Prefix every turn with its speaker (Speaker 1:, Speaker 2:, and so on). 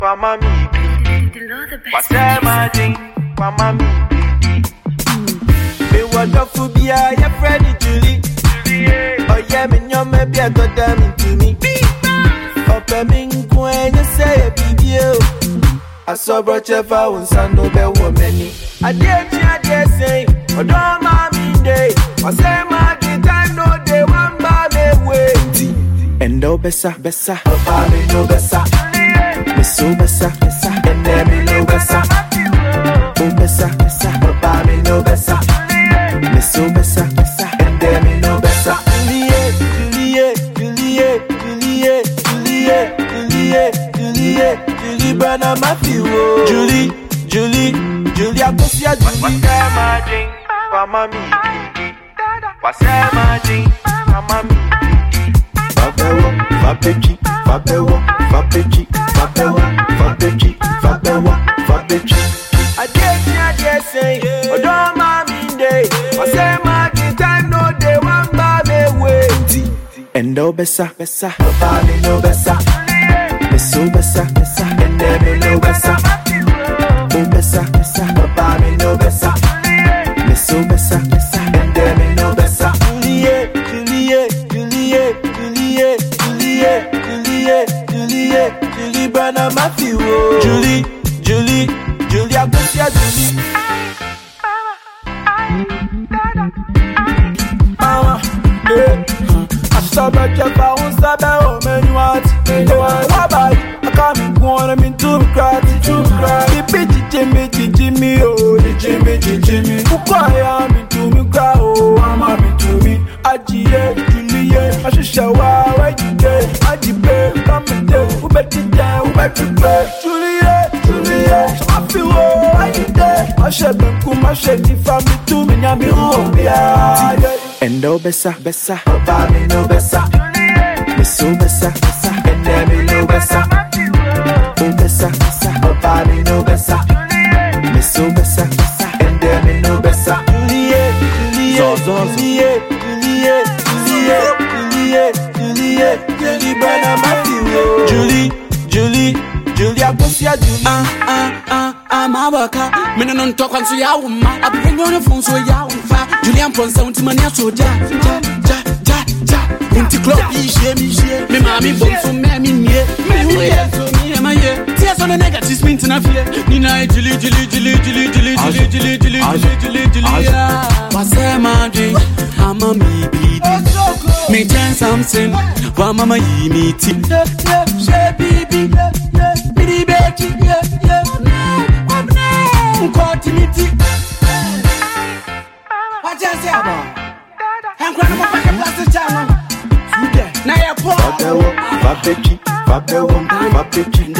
Speaker 1: Mama me, what's that magic? Mama me, me what the phobia, your friend Julie. Oh yeah, me no maybe I got them into me. Open me when you say a baby. I saw brother for one son no be woman. I dare say, oh don't mommy day. I say my time no day one by me way. And no bessa, Papa me no bessa. Me so bessa, and then me no bessa. Oh bessa, Papa me no bessa. Me so bessa, and then me no bessa. Julie Bana Matthew. Julie, I go see a Julie. What's that magic? Mama me. What's that magic? Mama me. Fabechi. I dare say, oh don't mommy day. I say my time no day one by me way. And no bessa, Papa me no bessa. Me so bessa, and then me no bessa. Oh bessa, Papa me no bessa. Me so bessa, and then me no bessa. Julie Bana Matthew. Julie, I go see a Julie. Mama, I saw that you found some home and you want. I can't go on, I'm in too cry. Jimmy, oh, Jimmy. Who cry, I'm into me cry, oh, I'm into me. Julie, I should show why you did. Come and tell who better down, who better play. Julie, I feel why you did. I should be cool, my shady family to me, I'm home, yeah. And no bessa, Papa me no bessa. Me so bessa, and then me no bessa. Oh bessa, Papa me no bessa. Me so bessa, and then me no bessa. Julie Bana Matthew. Julie, I go see a Julie.
Speaker 2: I'm a worker. Me no talk on so ya woman. I bring on the phone so ya woman. Julian Pon sound to mania so ja. Unti club me mami bom so me nie. Me who here so me am here. Tears on the negative spin to fear. Nina Julie. What's that magic? I'm a me beat. Me turn something. Wa mama yi me tip. She baby. Bidi beti. Continuity. What you say about? I'm going to make a plastic channel. Now you're poor. Fabechi.